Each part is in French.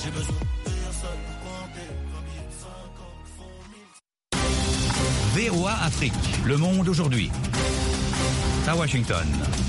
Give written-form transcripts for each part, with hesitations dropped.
VOA Afrique, le monde aujourd'hui. À Washington.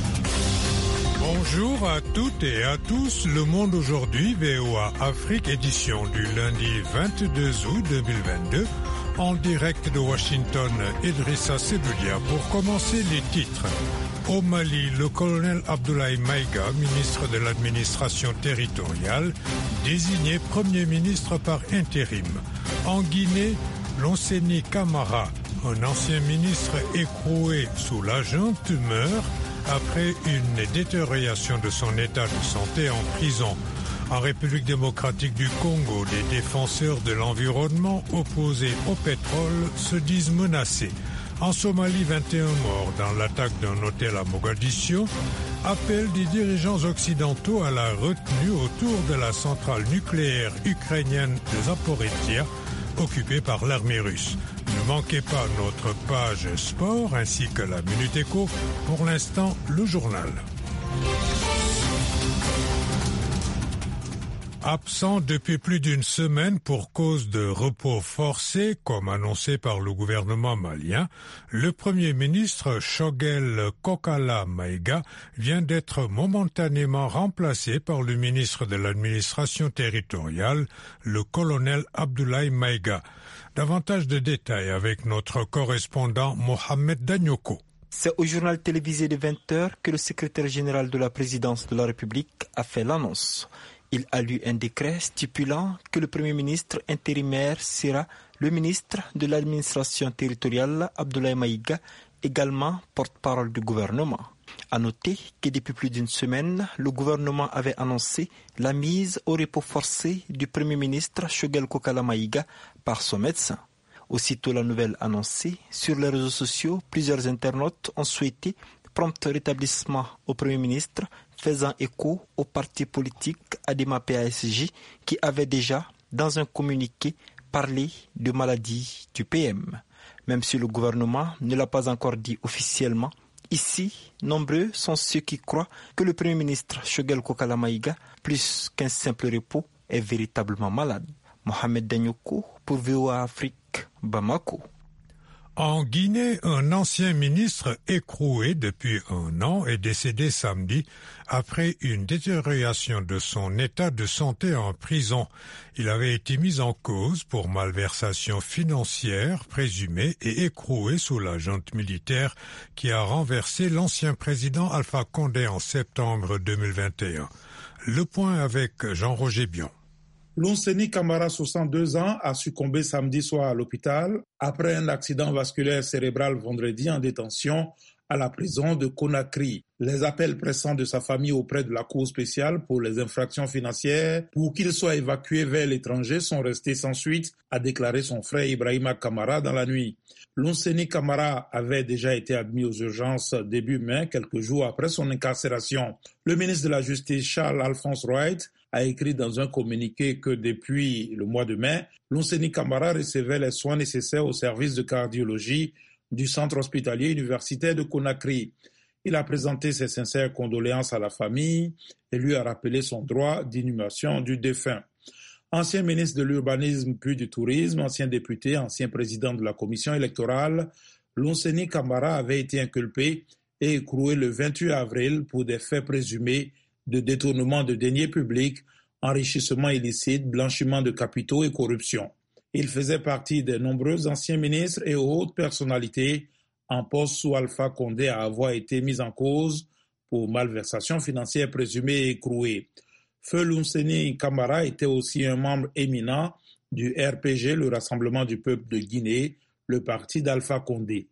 Bonjour à toutes et à tous, le monde aujourd'hui, VOA Afrique, édition du lundi 22 août 2022. En direct de Washington, Idrissa Sebulia pour commencer les titres. Au Mali, le colonel Abdoulaye Maïga, ministre de l'administration territoriale, désigné Premier ministre par intérim. En Guinée, Lonseni Camara, un ancien ministre écroué sous la junte, meurt après une détérioration de son état de santé en prison. En République démocratique du Congo, des défenseurs de l'environnement opposés au pétrole se disent menacés. En Somalie, 21 morts dans l'attaque d'un hôtel à Mogadiscio. Appel des dirigeants occidentaux à la retenue autour de la centrale nucléaire ukrainienne de Zaporizhzhia, occupée par l'armée russe. Ne manquez pas notre page sport ainsi que la Minute Éco. Pour l'instant, le journal. Absent depuis plus d'une semaine pour cause de repos forcé, comme annoncé par le gouvernement malien, le Premier ministre Choguel Kokala Maïga vient d'être momentanément remplacé par le ministre de l'administration territoriale, le colonel Abdoulaye Maïga. Davantage de détails avec notre correspondant Mohamed Danyoko. C'est au journal télévisé de 20h que le secrétaire général de la présidence de la République a fait l'annonce. Il a lu un décret stipulant que le Premier ministre intérimaire sera le ministre de l'administration territoriale Abdoulaye Maïga, également porte-parole du gouvernement. À noter que depuis plus d'une semaine, le gouvernement avait annoncé la mise au repos forcé du Premier ministre Choguel Kokala Maïga par son médecin. Aussitôt la nouvelle annoncée, sur les réseaux sociaux, plusieurs internautes ont souhaité prompt rétablissement au Premier ministre, faisant écho au parti politique Adema PSG qui avait déjà, dans un communiqué, parlé de maladie du PM. Même si le gouvernement ne l'a pas encore dit officiellement, ici, nombreux sont ceux qui croient que le Premier ministre Choguel Kokala Maïga, plus qu'un simple repos, est véritablement malade. Mohamed Danyoko pour VOA Afrique, Bamako. En Guinée, un ancien ministre écroué depuis un an est décédé samedi après une détérioration de son état de santé en prison. Il avait été mis en cause pour malversation financière présumée et écroué sous la junte militaire qui a renversé l'ancien président Alpha Condé en septembre 2021. Le point avec Jean-Roger Bion. Lonseni Camara, 62 ans, a succombé samedi soir à l'hôpital après un accident vasculaire cérébral vendredi en détention à la prison de Conakry. Les appels pressants de sa famille auprès de la Cour spéciale pour les infractions financières pour qu'il soit évacué vers l'étranger sont restés sans suite, a déclaré son frère Ibrahima Camara dans la nuit. Lonseni Camara avait déjà été admis aux urgences début mai, quelques jours après son incarcération. Le ministre de la Justice, Charles-Alphonse Wright, a écrit dans un communiqué que depuis le mois de mai, Lonseni Camara recevait les soins nécessaires au service de cardiologie du centre hospitalier universitaire de Conakry. Il a présenté ses sincères condoléances à la famille et lui a rappelé son droit d'inhumation du défunt. Ancien ministre de l'Urbanisme puis du Tourisme, ancien député, ancien président de la commission électorale, Lonseni Camara avait été inculpé et écroué le 28 avril pour des faits présumés de détournement de deniers publics, enrichissement illicite, blanchiment de capitaux et corruption. Il faisait partie des nombreux anciens ministres et hautes personnalités en poste sous Alpha Condé à avoir été mis en cause pour malversation financière présumée et écrouée. Feu Lonseni Camara était aussi un membre éminent du RPG, le Rassemblement du peuple de Guinée, le parti d'Alpha Condé.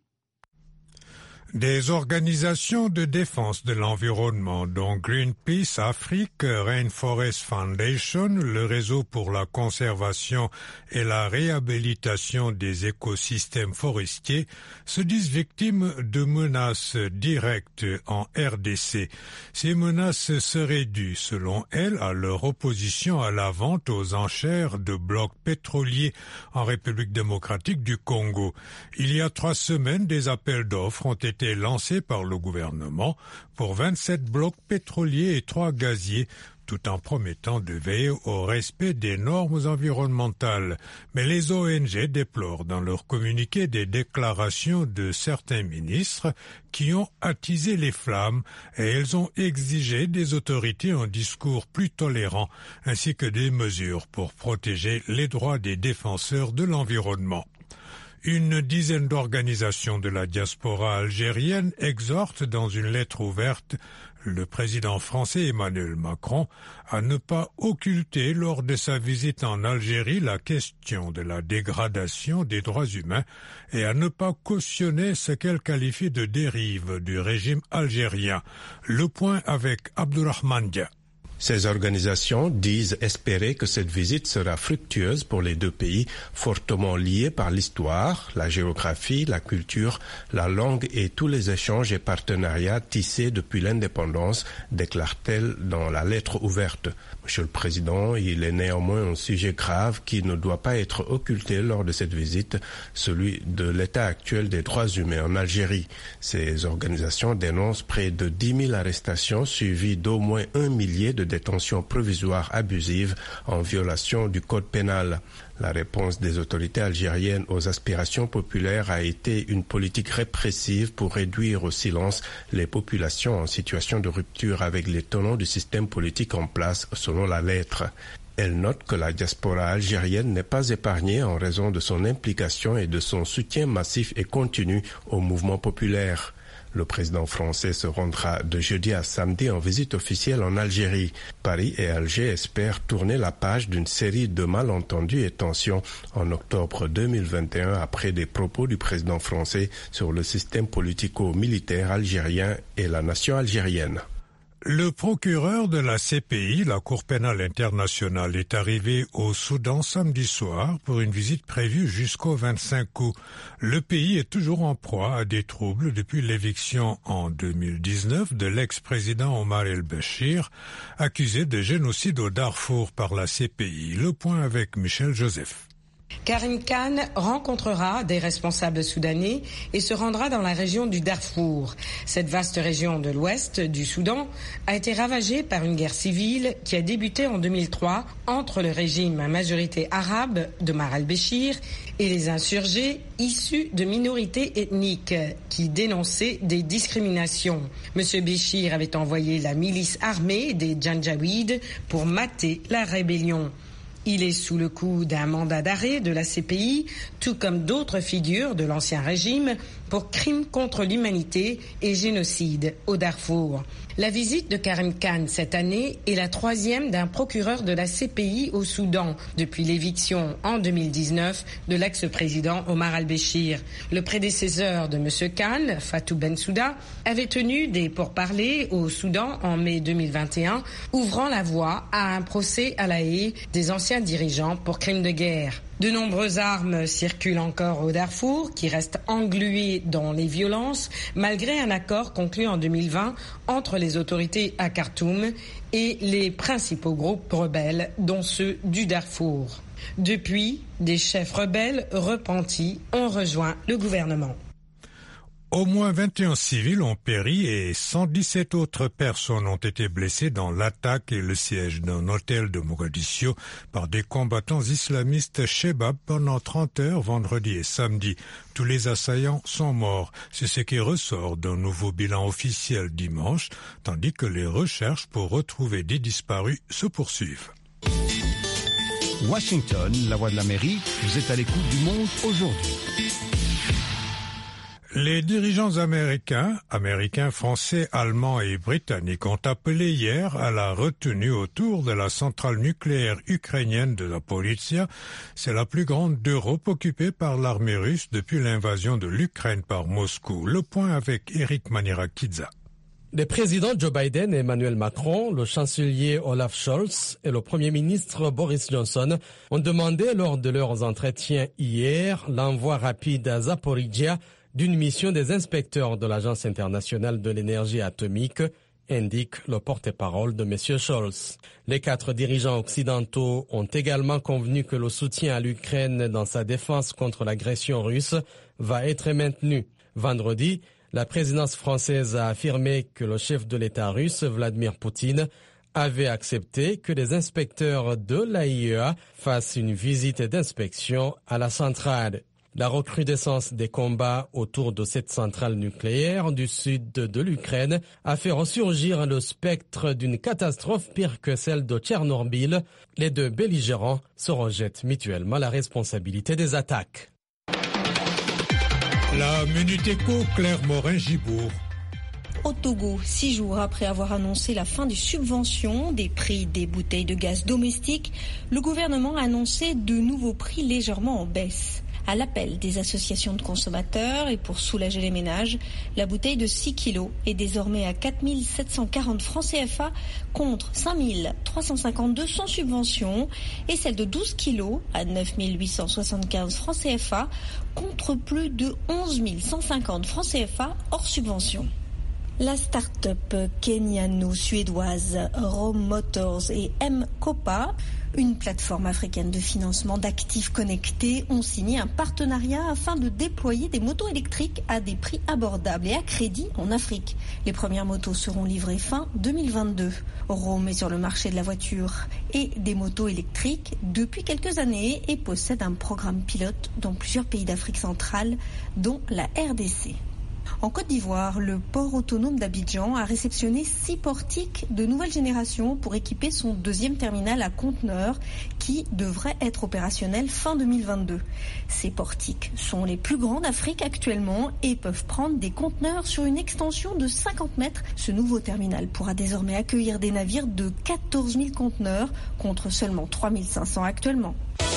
Des organisations de défense de l'environnement, dont Greenpeace Afrique, Rainforest Foundation, le réseau pour la conservation et la réhabilitation des écosystèmes forestiers, se disent victimes de menaces directes en RDC. Ces menaces seraient dues, selon elles, à leur opposition à la vente aux enchères de blocs pétroliers en République démocratique du Congo. Il y a 3 semaines, des appels d'offres ont été lancés par le gouvernement pour 27 blocs pétroliers et 3 gaziers tout en promettant de veiller au respect des normes environnementales. Mais les ONG déplorent dans leur communiqué des déclarations de certains ministres qui ont attisé les flammes et elles ont exigé des autorités un discours plus tolérant ainsi que des mesures pour protéger les droits des défenseurs de l'environnement. Une dizaine d'organisations de la diaspora algérienne exhortent dans une lettre ouverte le président français Emmanuel Macron à ne pas occulter lors de sa visite en Algérie la question de la dégradation des droits humains et à ne pas cautionner ce qu'elle qualifie de dérive du régime algérien. Le point avec Abdourahmane Dia. Ces organisations disent espérer que cette visite sera fructueuse pour les deux pays, fortement liés par l'histoire, la géographie, la culture, la langue et tous les échanges et partenariats tissés depuis l'indépendance, déclare-t-elle dans la lettre ouverte. Monsieur le Président, il est néanmoins un sujet grave qui ne doit pas être occulté lors de cette visite, celui de l'état actuel des droits humains en Algérie. Ces organisations dénoncent près de 10 000 arrestations suivies d'au moins 1 millier de détention provisoire abusive en violation du code pénal. La réponse des autorités algériennes aux aspirations populaires a été une politique répressive pour réduire au silence les populations en situation de rupture avec les tenants du système politique en place, selon la lettre. Elle note que la diaspora algérienne n'est pas épargnée en raison de son implication et de son soutien massif et continu au mouvement populaire. Le président français se rendra de jeudi à samedi en visite officielle en Algérie. Paris et Alger espèrent tourner la page d'une série de malentendus et tensions en octobre 2021 après des propos du président français sur le système politico-militaire algérien et la nation algérienne. Le procureur de la CPI, la Cour pénale internationale, est arrivé au Soudan samedi soir pour une visite prévue jusqu'au 25 août. Le pays est toujours en proie à des troubles depuis l'éviction en 2019 de l'ex-président Omar el-Béchir, accusé de génocide au Darfour par la CPI. Le point avec Michel Joseph. Karim Khan rencontrera des responsables soudanais et se rendra dans la région du Darfour. Cette vaste région de l'ouest du Soudan a été ravagée par une guerre civile qui a débuté en 2003 entre le régime à majorité arabe d'Omar el-Béchir et les insurgés issus de minorités ethniques qui dénonçaient des discriminations. M. Béchir avait envoyé la milice armée des Janjaouides pour mater la rébellion. Il est sous le coup d'un mandat d'arrêt de la CPI, tout comme d'autres figures de l'ancien régime, pour crimes contre l'humanité et génocide au Darfour. La visite de Karim Khan cette année est la 3e d'un procureur de la CPI au Soudan depuis l'éviction en 2019 de l'ex-président Omar al-Béchir. Le prédécesseur de M. Khan, Fatou Bensouda, avait tenu des pourparlers au Soudan en mai 2021, ouvrant la voie à un procès à la haie des anciens dirigeants pour crimes de guerre. De nombreuses armes circulent encore au Darfour, qui reste englué dans les violences, malgré un accord conclu en 2020 entre les autorités à Khartoum et les principaux groupes rebelles, dont ceux du Darfour. Depuis, des chefs rebelles repentis ont rejoint le gouvernement. Au moins 21 civils ont péri et 117 autres personnes ont été blessées dans l'attaque et le siège d'un hôtel de Mogadiscio par des combattants islamistes Shebab pendant 30 heures vendredi et samedi. Tous les assaillants sont morts. C'est ce qui ressort d'un nouveau bilan officiel dimanche, tandis que les recherches pour retrouver des disparus se poursuivent. Washington, la voix de l'Amérique, vous êtes à l'écoute du monde aujourd'hui. Les dirigeants américains, français, allemands et britanniques ont appelé hier à la retenue autour de la centrale nucléaire ukrainienne de Zaporizhzhia. C'est la plus grande d'Europe occupée par l'armée russe depuis l'invasion de l'Ukraine par Moscou. Le point avec Eric Manirakidze. Les présidents Joe Biden et Emmanuel Macron, le chancelier Olaf Scholz et le premier ministre Boris Johnson ont demandé lors de leurs entretiens hier l'envoi rapide à Zaporizhzhia d'une mission des inspecteurs de l'Agence internationale de l'énergie atomique, indique le porte-parole de M. Scholz. Les 4 dirigeants occidentaux ont également convenu que le soutien à l'Ukraine dans sa défense contre l'agression russe va être maintenu. Vendredi, la présidence française a affirmé que le chef de l'État russe, Vladimir Poutine, avait accepté que les inspecteurs de l'AIEA fassent une visite d'inspection à la centrale. La recrudescence des combats autour de cette centrale nucléaire du sud de l'Ukraine a fait ressurgir le spectre d'une catastrophe pire que celle de Tchernobyl. Les deux belligérants se rejettent mutuellement la responsabilité des attaques. La Minute Éco, Claire Morin-Gibourg. Au Togo, 6 jours après avoir annoncé la fin des subventions des prix des bouteilles de gaz domestiques, le gouvernement a annoncé de nouveaux prix légèrement en baisse. À l'appel des associations de consommateurs et pour soulager les ménages, la bouteille de 6 kg est désormais à 4 740 francs CFA contre 5 352 sans subvention et celle de 12 kg à 9 875 francs CFA contre plus de 11 150 francs CFA hors subvention. La start-up kenyano-suédoise Rome Motors et M-Copa, une plateforme africaine de financement d'actifs connectés, ont signé un partenariat afin de déployer des motos électriques à des prix abordables et à crédit en Afrique. Les premières motos seront livrées fin 2022. Rome est sur le marché de la voiture et des motos électriques depuis quelques années et possède un programme pilote dans plusieurs pays d'Afrique centrale, dont la RDC. En Côte d'Ivoire, le port autonome d'Abidjan a réceptionné 6 portiques de nouvelle génération pour équiper son deuxième terminal à conteneurs qui devrait être opérationnel fin 2022. Ces portiques sont les plus grands d'Afrique actuellement et peuvent prendre des conteneurs sur une extension de 50 mètres. Ce nouveau terminal pourra désormais accueillir des navires de 14 000 conteneurs contre seulement 3 500 actuellement.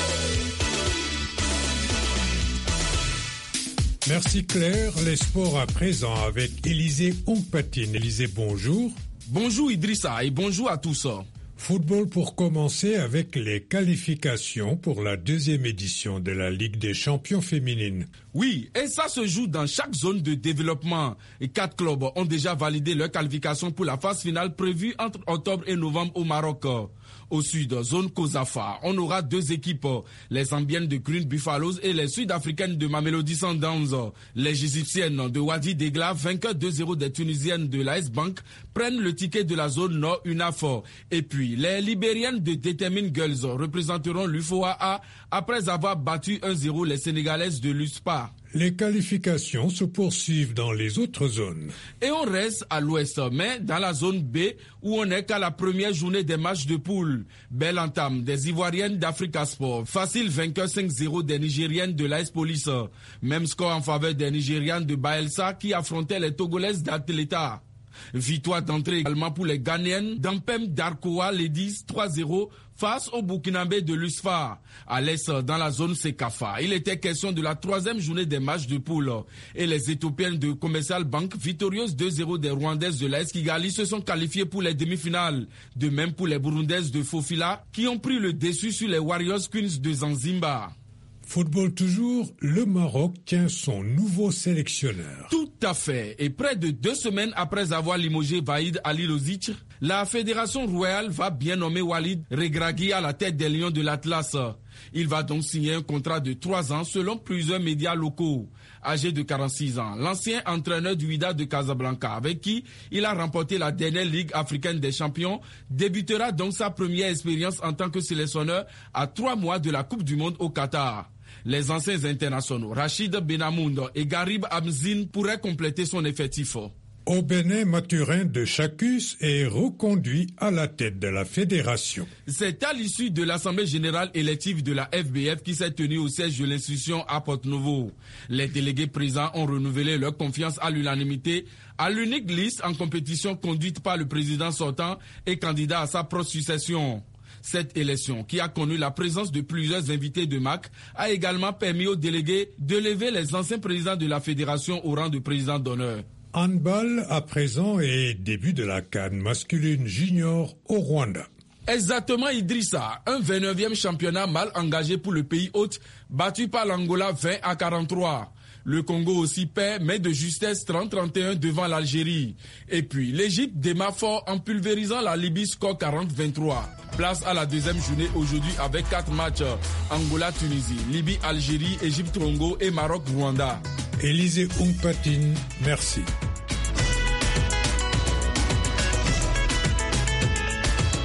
Merci Claire. Les sports à présent avec Élisée Ompatine. Élisée, bonjour. Bonjour Idrissa et bonjour à tous. Football pour commencer avec les qualifications pour la deuxième édition de la Ligue des champions féminines. Oui, et ça se joue dans chaque zone de développement. Et 4 clubs ont déjà validé leur qualification pour la phase finale prévue entre octobre et novembre au Maroc. Au sud, zone Kosafa, on aura 2 équipes, les Zambiennes de Green Buffaloes et les Sud-Africaines de Mamelodi Sundowns. Les Égyptiennes de Wadi Degla, vainqueurs 2-0 des Tunisiennes de l'AS Bank, prennent le ticket de la zone nord UNAFOR. Et puis, les Libériennes de Determine Girls représenteront l'UFOA après avoir battu 1-0 les Sénégalaises de l'USPA. Les qualifications se poursuivent dans les autres zones. Et on reste à l'ouest, mais dans la zone B, où on n'est qu'à la première journée des matchs de poule. Belle entame des Ivoiriennes d'Africa Sport. Facile vainqueur 5-0 des Nigériennes de l'AS Police. Même score en faveur des Nigérianes de Baelsa qui affrontaient les Togolaises d'Atleta. Victoire d'entrée également pour les Ghanéennes d'Ampem Darkoa Ladies 3-0 face au Burkinabé de l'USFA. À l'est, dans la zone Sekafa, il était question de la 3e journée des matchs de poule. Et les Éthiopiennes de Commercial Bank, victorieuses 2-0 des Rwandaises de l'AS Kigali, se sont qualifiées pour les demi-finales. De même pour les Burundaises de Fofila, qui ont pris le dessus sur les Warriors Queens de Zanzibar. Football toujours, le Maroc tient son nouveau sélectionneur. Tout à fait. Et près de 2 semaines après avoir limogé Vaïd Ali Lozic, la Fédération royale va bien nommer Walid Regragui à la tête des Lions de l'Atlas. Il va donc signer un contrat de 3 ans selon plusieurs médias locaux. Âgé de 46 ans, l'ancien entraîneur du Wydad de Casablanca, avec qui il a remporté la dernière Ligue africaine des champions, débutera donc sa première expérience en tant que sélectionneur à 3 mois de la Coupe du Monde au Qatar. Les anciens internationaux, Rachid Benamoun et Garib Amzine pourraient compléter son effectif. Au Bénin, Mathurin de Chacus est reconduit à la tête de la fédération. C'est à l'issue de l'Assemblée générale élective de la FBF qui s'est tenue au siège de l'institution à Porto-Novo. Les délégués présents ont renouvelé leur confiance à l'unanimité à l'unique liste en compétition conduite par le président sortant et candidat à sa propre succession. Cette élection, qui a connu la présence de plusieurs invités de marque, a également permis aux délégués de lever les anciens présidents de la fédération au rang de président d'honneur. Handball à présent et début de la CAN masculine junior au Rwanda. Exactement Idrissa, un 29e championnat mal engagé pour le pays hôte, battu par l'Angola 20-43. Le Congo aussi perd, mais de justesse 30-31 devant l'Algérie. Et puis, l'Égypte démarre fort en pulvérisant la Libye score 40-23. Place à la deuxième journée aujourd'hui avec 4 matchs. Angola-Tunisie, Libye-Algérie, Égypte-Congo et Maroc-Rwanda. Élisée Ompatine, merci.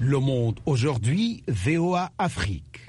Le Monde aujourd'hui, VOA Afrique.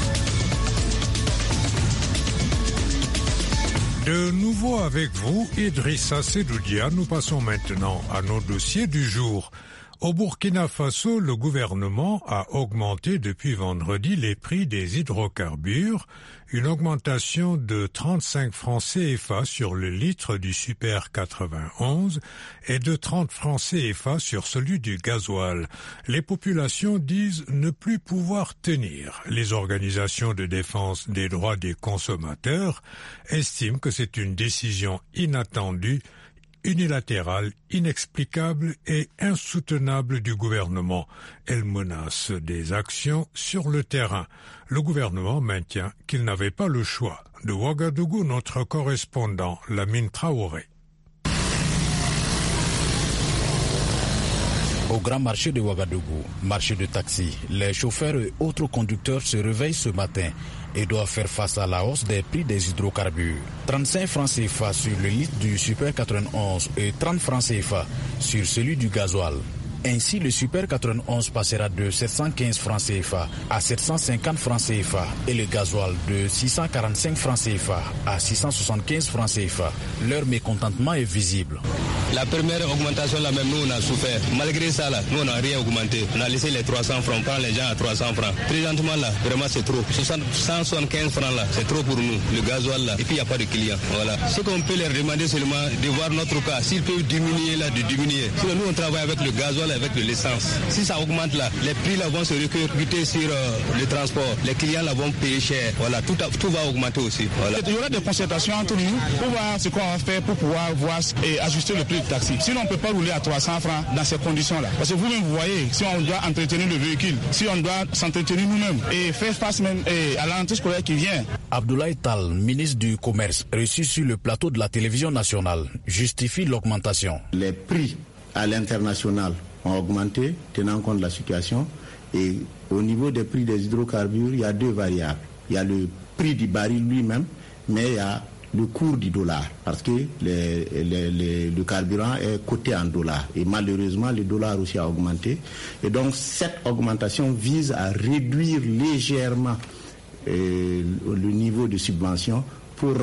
De nouveau avec vous, Idrissa Sedoudia. Nous passons maintenant à nos dossiers du jour. Au Burkina Faso, le gouvernement a augmenté depuis vendredi les prix des hydrocarbures, une augmentation de 35 francs CFA sur le litre du Super 91 et de 30 francs CFA sur celui du gasoil. Les populations disent ne plus pouvoir tenir. Les organisations de défense des droits des consommateurs estiment que c'est une décision inattendue, unilatérale, inexplicable et insoutenable du gouvernement. Elle menace des actions sur le terrain. Le gouvernement maintient qu'il n'avait pas le choix. De Ouagadougou, notre correspondant, Lamine Traoré. Au grand marché de Ouagadougou, marché de taxi, les chauffeurs et autres conducteurs se réveillent ce matin et doivent faire face à la hausse des prix des hydrocarbures. 35 francs CFA sur le litre du Super 91 et 30 francs CFA sur celui du gasoil. Ainsi, le Super 91 passera de 715 francs CFA à 750 francs CFA et le gasoil de 645 francs CFA à 675 francs CFA. Leur mécontentement est visible. La première augmentation, là même, nous on a souffert. Malgré ça, là, nous on n'a rien augmenté. On a laissé les 300 francs, on prend les gens à 300 francs. Présentement, là, vraiment c'est trop. 175 francs, là, c'est trop pour nous. Le gasoil, là, et puis il n'y a pas de clients. Voilà. Ce qu'on peut leur demander seulement, de voir notre cas. S'ils peuvent diminuer, là, de diminuer. Sinon, nous on travaille avec le gasoil, avec de l'essence. Si ça augmente, là, les prix, là, vont se répercuter sur le transport. Les clients, là, vont payer cher. Voilà, tout va augmenter aussi. Voilà. Il y aura des concertations entre nous pour voir ce qu'on va faire pour pouvoir voir et ajuster le prix du taxi. Sinon, on ne peut pas rouler à 300 francs dans ces conditions-là. Parce que vous-même, vous voyez, si on doit entretenir le véhicule, si on doit s'entretenir nous-mêmes et faire face même à la rentrée scolaire qui vient. Abdoulaye Tal, ministre du Commerce, reçu sur le plateau de la télévision nationale, justifie l'augmentation. Les prix à l'international ont augmenté, tenant compte de la situation. Et au niveau des prix des hydrocarbures, il y a deux variables. Il y a le prix du baril lui-même, mais il y a le cours du dollar, parce que le carburant est coté en dollars. Et malheureusement, le dollar aussi a augmenté. Et donc, cette augmentation vise à réduire légèrement le niveau de subvention pour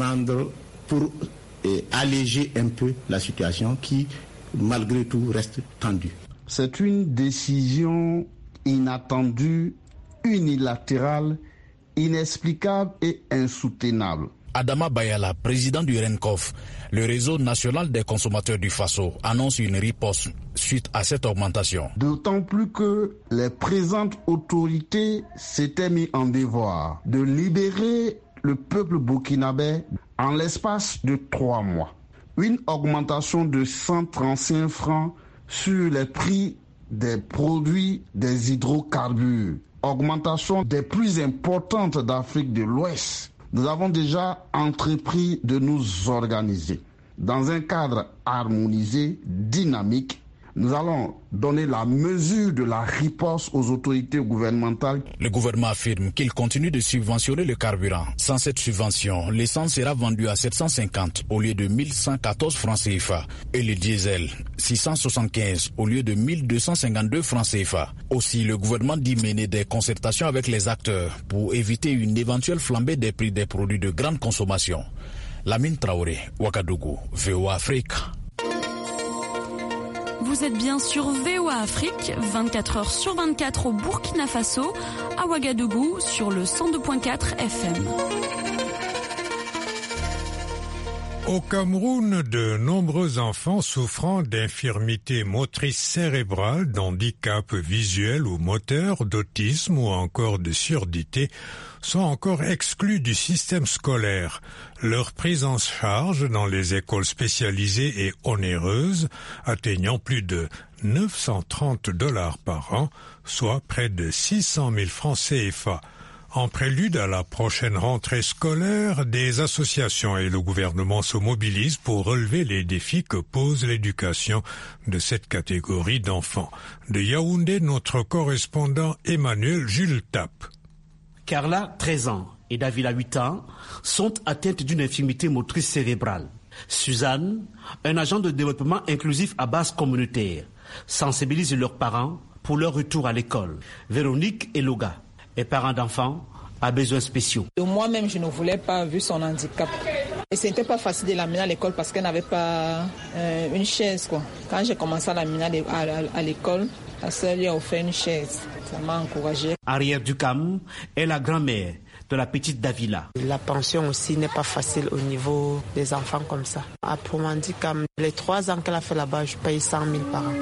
alléger un peu la situation qui, malgré tout, reste tendue. C'est une décision inattendue, unilatérale, inexplicable et insoutenable. Adama Bayala, président du RENCOF, le réseau national des consommateurs du Faso, annonce une riposte suite à cette augmentation. D'autant plus que les présentes autorités s'étaient mis en devoir de libérer le peuple burkinabé en l'espace de 3 mois. Une augmentation de 135 francs sur les prix des produits des hydrocarbures. Augmentation des plus importantes d'Afrique de l'Ouest. Nous avons déjà entrepris de nous organiser dans un cadre harmonisé, dynamique. Nous allons donner la mesure de la riposte aux autorités gouvernementales. Le gouvernement affirme qu'il continue de subventionner le carburant. Sans cette subvention, l'essence sera vendue à 750 au lieu de 1114 francs CFA et le diesel 675 au lieu de 1252 francs CFA. Aussi, le gouvernement dit mener des concertations avec les acteurs pour éviter une éventuelle flambée des prix des produits de grande consommation. Lamine Traoré, Ouagadougou, VOA Afrique. Vous êtes bien sur VOA Afrique, 24 heures sur 24 au Burkina Faso, à Ouagadougou sur le 102.4 FM. Au Cameroun, de nombreux enfants souffrant d'infirmités motrices cérébrales, d'handicap visuel ou moteur, d'autisme ou encore de surdité sont encore exclus du système scolaire. Leur prise en charge dans les écoles spécialisées est onéreuse, atteignant plus de 930 $ par an, soit près de 600 000 francs CFA. En prélude à la prochaine rentrée scolaire, des associations et le gouvernement se mobilisent pour relever les défis que pose l'éducation de cette catégorie d'enfants. De Yaoundé, notre correspondant Emmanuel Jules Tape. Carla, 13 ans, et Davila, 8 ans, sont atteintes d'une infirmité motrice cérébrale. Suzanne, un agent de développement inclusif à base communautaire, sensibilise leurs parents pour leur retour à l'école. Véronique Eloga est parent d'enfants à besoins spéciaux. Moi-même, je ne voulais pas, vu son handicap. Et ce n'était pas facile de l'amener à l'école parce qu'elle n'avait pas une chaise, quoi. Quand j'ai commencé à l'amener à l'école, la sœur lui a offert une chaise. Ça m'a encouragée. Ariel Ducam est la grand-mère de la petite Davila. La pension aussi n'est pas facile au niveau des enfants comme ça. Pour mon handicap, les 3 ans qu'elle a fait là-bas, je paye 100 000 par an.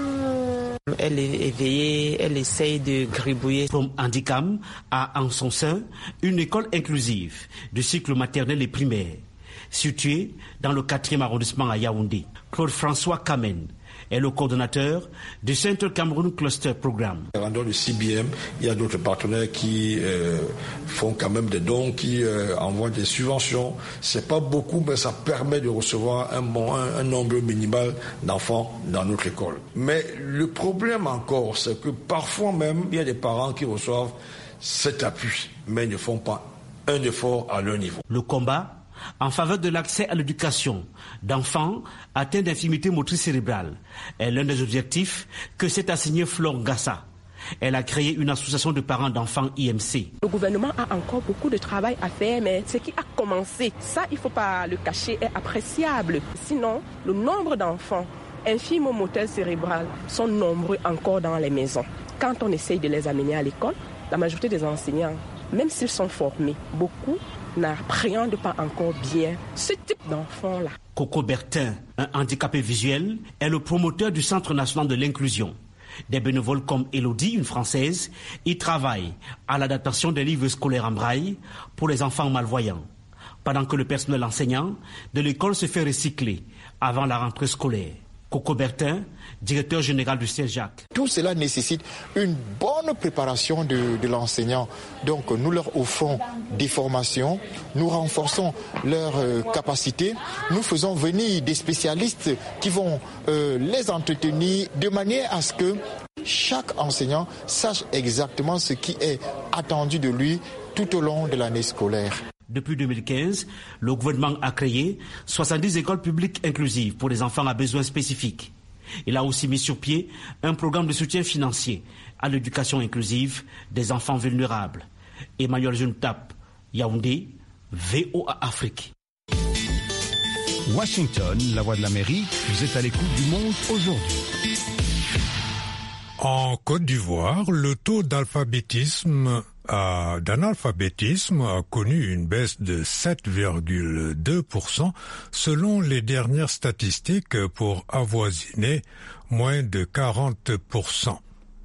Elle est éveillée, elle essaye de gribouiller. Prom Handicam a en son sein une école inclusive de cycle maternel et primaire, située dans le 4e arrondissement à Yaoundé. Claude-François Kamen est le coordonnateur du Centre Cameroun Cluster Programme. En dehors du CBM, il y a d'autres partenaires qui font quand même des dons, qui envoient des subventions. C'est pas beaucoup, mais ça permet de recevoir un nombre minimal d'enfants dans notre école. Mais le problème encore, c'est que parfois même, il y a des parents qui reçoivent cet appui, mais ne font pas un effort à leur niveau. Le combat en faveur de l'accès à l'éducation d'enfants atteints d'infirmité motrice cérébrale est l'un des objectifs que s'est assigné Flore Gassa. Elle a créé une association de parents d'enfants IMC. Le gouvernement a encore beaucoup de travail à faire, mais ce qui a commencé, ça il ne faut pas le cacher, est appréciable. Sinon, le nombre d'enfants infirmo-moteurs cérébrales sont nombreux encore dans les maisons. Quand on essaye de les amener à l'école, la majorité des enseignants, même s'ils sont formés, beaucoup n'appréhendent pas encore bien ce type d'enfants-là. Coco Bertin, un handicapé visuel, est le promoteur du Centre national de l'inclusion. Des bénévoles comme Elodie, une Française, y travaillent à l'adaptation des livres scolaires en braille pour les enfants malvoyants, pendant que le personnel enseignant de l'école se fait recycler avant la rentrée scolaire. Coco Bertin, directeur général du CEJAC. Tout cela nécessite une bonne préparation de l'enseignant. Donc nous leur offrons des formations, nous renforçons leurs capacités, nous faisons venir des spécialistes qui vont les entretenir de manière à ce que chaque enseignant sache exactement ce qui est attendu de lui tout au long de l'année scolaire. Depuis 2015, le gouvernement a créé 70 écoles publiques inclusives pour les enfants à besoins spécifiques. Il a aussi mis sur pied un programme de soutien financier à l'éducation inclusive des enfants vulnérables. Emmanuel Juntap, Yaoundé, VOA Afrique. Washington, la voix de l'Amérique, vous êtes à l'écoute du monde aujourd'hui. En Côte d'Ivoire, le taux d'analphabétisme a connu une baisse de 7,2% selon les dernières statistiques pour avoisiner moins de 40%.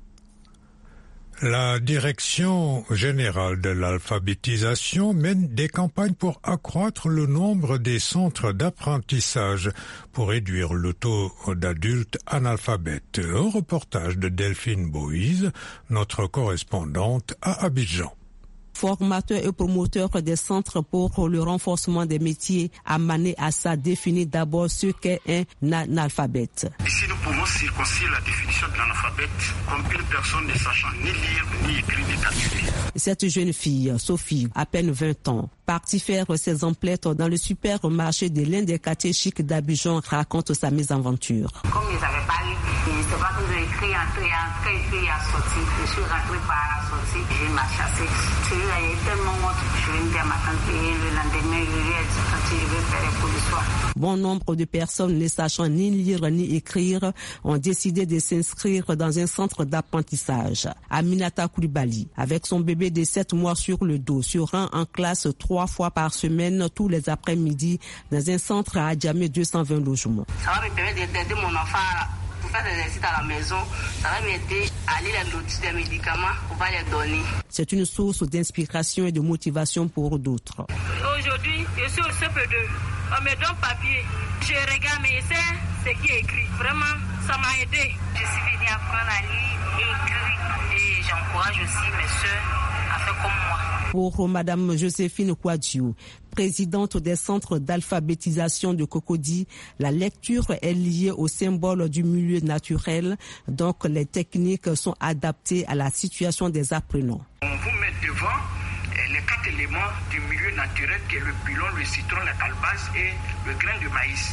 La Direction générale de l'alphabétisation mène des campagnes pour accroître le nombre des centres d'apprentissage pour réduire le taux d'adultes analphabètes. Un reportage de Delphine Boïse, notre correspondante à Abidjan. Formateur et promoteur des centres pour le renforcement des métiers, Amané Assa définit d'abord ce qu'est un analphabète. Ici, nous pouvons circonscrire la définition de l'analphabète comme une personne ne sachant ni lire, ni écrire, ni calculer. Cette jeune fille, Sophie, à peine 20 ans, partie faire ses emplettes dans le supermarché de l'un des quartiers chics d'Abidjan, raconte sa mésaventure. Comme ils n'avaient pas lu, c'est pas que j'ai écrit, entré, et à sortir. Je suis rentrée par la sortie, j'ai m'a chassé. Il y a tellement de je viens de dire à ma tante, le lendemain, je lui ai dit, quand je vais faire les cours du soir. Bon nombre de personnes ne sachant ni lire ni écrire ont décidé de s'inscrire dans un centre d'apprentissage. Aminata Koulibaly, avec son bébé de 7 mois sur le dos, se rend en classe 3 fois par semaine tous les après-midi dans un centre à Adjamé 220 logements. Ça va me permettre d'aider mon enfant pour faire des exercices à la maison. Ça va m'aider à lire les notices des médicaments pour pas les donner. C'est une source d'inspiration et de motivation pour d'autres. Aujourd'hui, je suis au CP2. On me donne papier. Je regarde, mais je sais ce qui est écrit. Vraiment, ça m'a aidé. Je suis venue apprendre à lire et écrire. Et j'encourage aussi mes soeurs à faire comme moi. Pour Madame Joséphine Kouadiou, présidente des centres d'alphabétisation de Cocody, la lecture est liée au symbole du milieu naturel, donc les techniques sont adaptées à la situation des apprenants. On vous met devant les 4 éléments du milieu naturel qui est le pilon, le citron, la calebasse et le grain de maïs.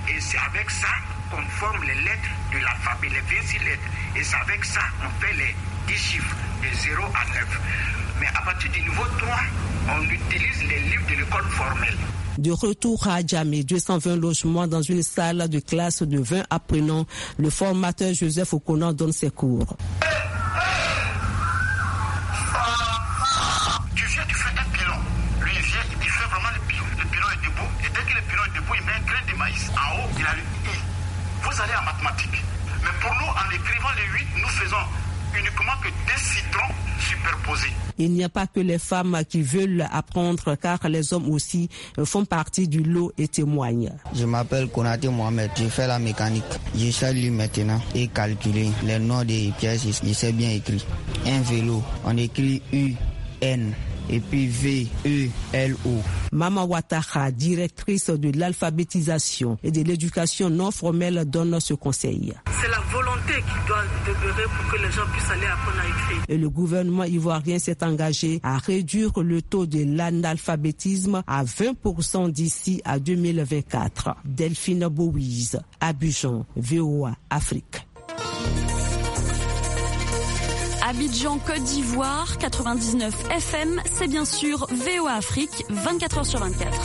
Et c'est avec ça qu'on forme les lettres de l'alphabet, les 26 lettres. Et c'est avec ça qu'on fait les 10 chiffres, de 0 à 9. Mais à partir du niveau 3, on utilise les livres de l'école formelle. De retour à Djamé, 220 logements dans une salle de classe de 20 apprenants. Le formateur Joseph Okonan donne ses cours. Tu viens, tu fais un pilon. Lui, il vient, il fait vraiment le pilon. Le pilon est debout. Et dès que le pilon est debout, il met un grain de maïs. En haut, il a le I. Vous allez en mathématiques. Mais pour nous, en écrivant les 8, nous faisons uniquement que des citrons superposés. Il n'y a pas que les femmes qui veulent apprendre, car les hommes aussi font partie du lot et témoignent. Je m'appelle Konaté Mohamed, je fais la mécanique. Je sais lire maintenant et calculer les noms des pièces, je sais bien écrire. Un vélo, on écrit U-N. Et puis V-E-L-O. Mama Ouattara, directrice de l'alphabétisation et de l'éducation non formelle, donne ce conseil. C'est la volonté qui doit demeurer pour que les gens puissent aller apprendre à écrire. Et le gouvernement ivoirien s'est engagé à réduire le taux de l'analphabétisme à 20% d'ici à 2024. Delphine Bouise, Abidjan, VOA, Afrique. Abidjan, Côte d'Ivoire, 99 FM, c'est bien sûr VOA Afrique, 24h sur 24.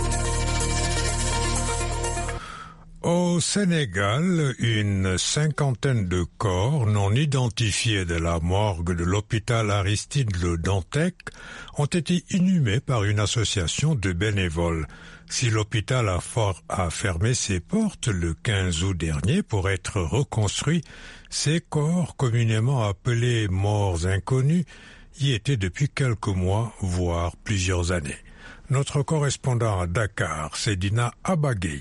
Au Sénégal, une cinquantaine de corps non identifiés de la morgue de l'hôpital Aristide Le Dantec ont été inhumés par une association de bénévoles. Si l'hôpital a fermé ses portes le 15 août dernier pour être reconstruit, ces corps, communément appelés morts inconnus, y étaient depuis quelques mois, voire plusieurs années. Notre correspondant à Dakar, Sedina Abagay.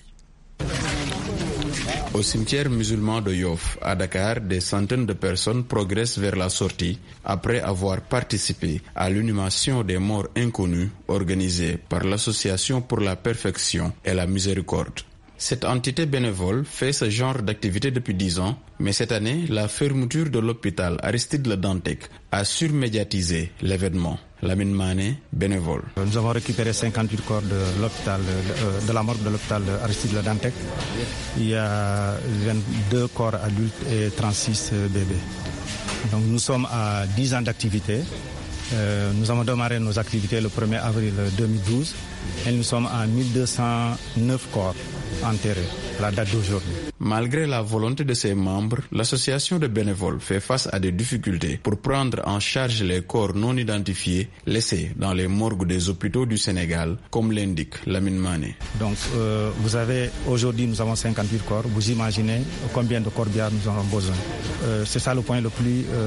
Au cimetière musulman de Yoff, à Dakar, des centaines de personnes progressent vers la sortie après avoir participé à l'inhumation des morts inconnus organisée par l'Association pour la perfection et la miséricorde. Cette entité bénévole fait ce genre d'activité depuis 10 ans, mais cette année, la fermeture de l'hôpital Aristide Le Dantec a surmédiatisé l'événement. Lamine Mané, bénévole. Nous avons récupéré 58 corps de l'hôpital, de la morgue de l'hôpital Aristide Le Dantec. Il y a 22 corps adultes et 36 bébés. Donc nous sommes à 10 ans d'activité. Nous avons démarré nos activités le 1er avril 2012 et nous sommes à 1209 corps enterrés à la date d'aujourd'hui. Malgré la volonté de ses membres, l'association de bénévoles fait face à des difficultés pour prendre en charge les corps non identifiés laissés dans les morgues des hôpitaux du Sénégal, comme l'indique Lamine Mané. Donc vous avez, aujourd'hui nous avons 58 corps, vous imaginez combien de corbillards nous avons besoin. C'est ça le point le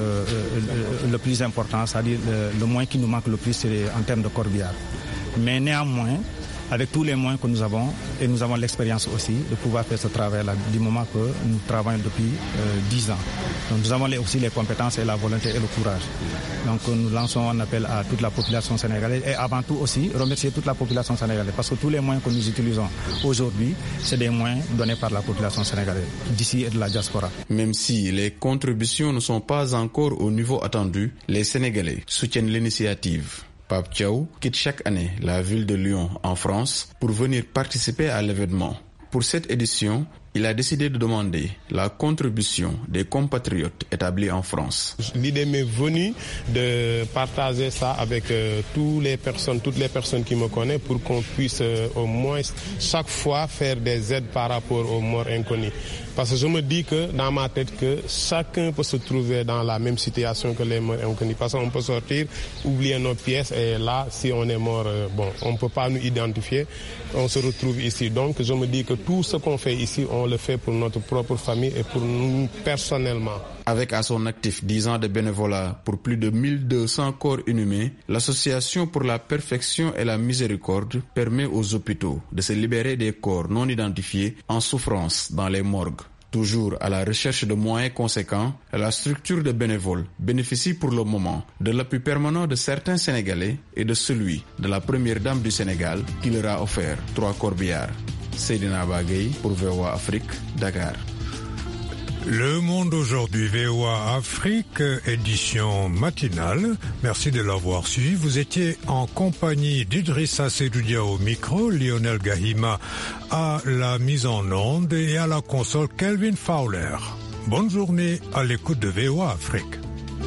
plus important, c'est-à-dire le moins qui nous manque le plus, c'est en termes de corbillards. Mais néanmoins, avec tous les moyens que nous avons, et nous avons l'expérience aussi de pouvoir faire ce travail-là du moment que nous travaillons depuis 10 ans. Donc nous avons aussi les compétences et la volonté et le courage. Donc nous lançons un appel à toute la population sénégalaise et avant tout aussi remercier toute la population sénégalaise parce que tous les moyens que nous utilisons aujourd'hui, c'est des moyens donnés par la population sénégalaise d'ici et de la diaspora. Même si les contributions ne sont pas encore au niveau attendu, les Sénégalais soutiennent l'initiative. Pape Thiaw quitte chaque année la ville de Lyon en France pour venir participer à l'événement. Pour cette édition, il a décidé de demander la contribution des compatriotes établis en France. L'idée m'est venue de partager ça avec toutes les personnes qui me connaissent pour qu'on puisse au moins chaque fois faire des aides par rapport aux morts inconnus. Parce que je me dis que dans ma tête que chacun peut se trouver dans la même situation que les morts inconnus. Parce qu'on peut sortir, oublier nos pièces et là, si on est mort, on ne peut pas nous identifier. On se retrouve ici. Donc je me dis que tout ce qu'on fait ici, on le fait pour notre propre famille et pour nous personnellement. Avec à son actif 10 ans de bénévolat pour plus de 1200 corps inhumés, l'Association pour la perfection et la miséricorde permet aux hôpitaux de se libérer des corps non identifiés en souffrance dans les morgues. Toujours à la recherche de moyens conséquents, la structure de bénévoles bénéficie pour le moment de l'appui permanent de certains Sénégalais et de celui de la première dame du Sénégal qui leur a offert 3 corbillards. Sedina Abagay pour VOA Afrique, Dakar. Le Monde aujourd'hui, VOA Afrique, édition matinale. Merci de l'avoir suivi. Vous étiez en compagnie d'Idrissa Seydoudia au micro, Lionel Gahima à la mise en onde et à la console Kelvin Fowler. Bonne journée à l'écoute de VOA Afrique.